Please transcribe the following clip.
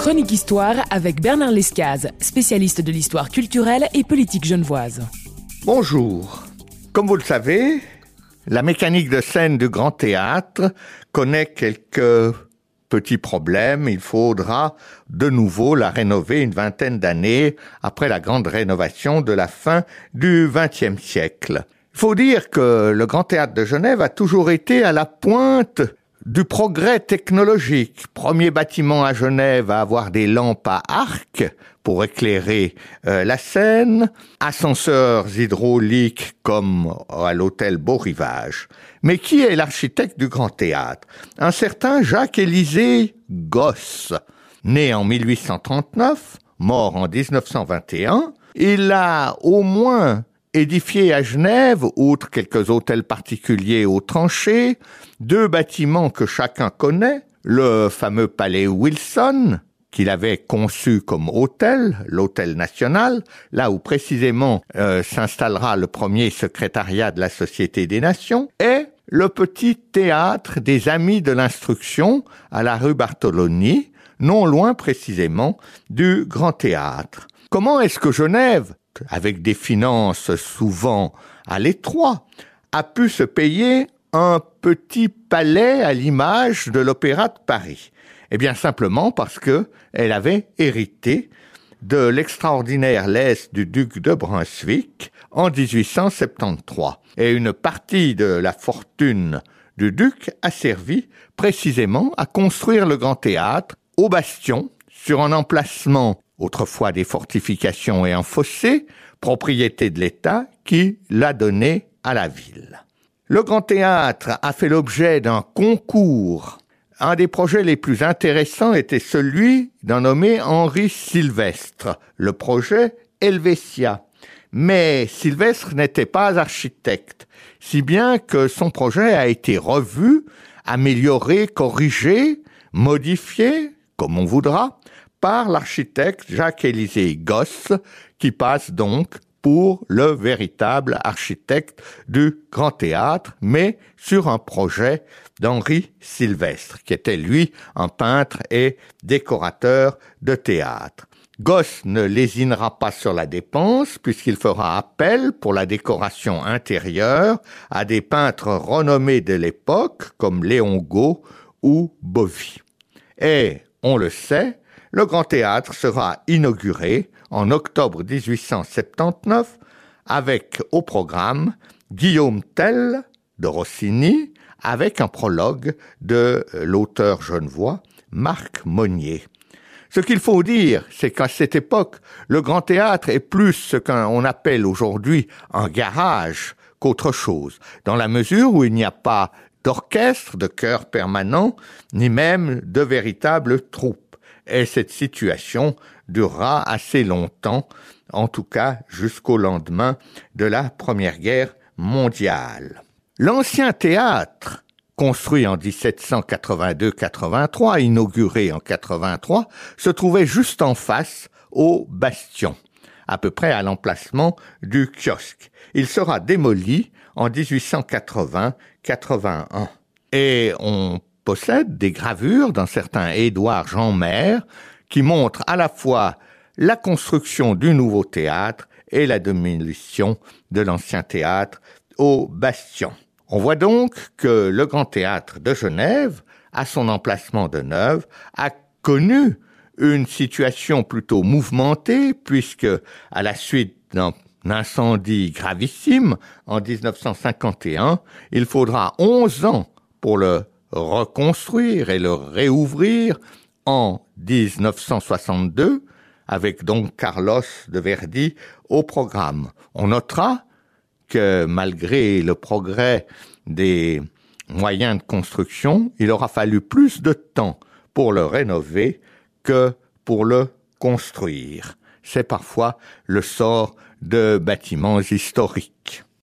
Chronique Histoire avec Bernard Lescaz, spécialiste de l'histoire culturelle et politique genevoise. Bonjour. Comme vous le savez, la mécanique de scène du Grand Théâtre connaît quelques petits problèmes. Il faudra de nouveau la rénover une vingtaine d'années après la grande rénovation de la fin du XXe siècle. Il faut dire que le Grand Théâtre de Genève a toujours été à la pointe du progrès technologique. Premier bâtiment à Genève à avoir des lampes à arc pour éclairer la scène, ascenseurs hydrauliques comme à l'hôtel Beau Rivage. Mais qui est l'architecte du Grand Théâtre? Un certain Jacques-Élisée Gosse, né en 1839, mort en 1921. Il a au moins édifié à Genève, outre quelques hôtels particuliers aux tranchées, 2 bâtiments que chacun connaît, le fameux palais Wilson, qu'il avait conçu comme hôtel, l'hôtel national, là où précisément s'installera le premier secrétariat de la Société des Nations, et le petit théâtre des Amis de l'Instruction à la rue Bartholoni, non loin précisément du Grand Théâtre. Comment est-ce que Genève, avec des finances souvent à l'étroit, a pu se payer un petit palais à l'image de l'Opéra de Paris? Eh bien simplement parce que elle avait hérité de l'extraordinaire laisse du duc de Brunswick en 1873. Et une partie de la fortune du duc a servi précisément à construire le Grand Théâtre au Bastion, sur un emplacement autrefois des fortifications et un fossé, propriété de l'État qui l'a donné à la ville. Le Grand Théâtre a fait l'objet d'un concours. Un des projets les plus intéressants était celui d'un nommé Henri Sylvestre, le projet Helvetia. Mais Sylvestre n'était pas architecte, si bien que son projet a été revu, amélioré, corrigé, modifié, comme on voudra, par l'architecte Jacques-Élisée Gosse, qui passe donc pour le véritable architecte du Grand Théâtre, mais sur un projet d'Henri Sylvestre, qui était lui un peintre et décorateur de théâtre. Gosse ne lésinera pas sur la dépense, puisqu'il fera appel pour la décoration intérieure à des peintres renommés de l'époque, comme Léon Gault ou Bovy. Et, on le sait, le Grand Théâtre sera inauguré en octobre 1879 avec au programme Guillaume Tell de Rossini avec un prologue de l'auteur genevois Marc Monnier. Ce qu'il faut dire, c'est qu'à cette époque, le Grand Théâtre est plus ce qu'on appelle aujourd'hui un garage qu'autre chose, dans la mesure où il n'y a pas d'orchestre, de chœur permanent, ni même de véritables troupes. Et cette situation durera assez longtemps, en tout cas jusqu'au lendemain de la Première Guerre mondiale. L'ancien théâtre, construit en 1782-83, inauguré en 83, se trouvait juste en face au Bastion, à peu près à l'emplacement du kiosque. Il sera démoli en 1880-81. Et on possède des gravures d'un certain Édouard Jeanmaire qui montrent à la fois la construction du nouveau théâtre et la démolition de l'ancien théâtre au Bastion. On voit donc que le Grand Théâtre de Genève, à son emplacement de Neuve, a connu une situation plutôt mouvementée puisque, à la suite d'un incendie gravissime en 1951, il faudra 11 ans pour le reconstruire et le réouvrir en 1962, avec donc Carlos de Verdi au programme. On notera que malgré le progrès des moyens de construction, il aura fallu plus de temps pour le rénover que pour le construire. C'est parfois le sort de bâtiments historiques.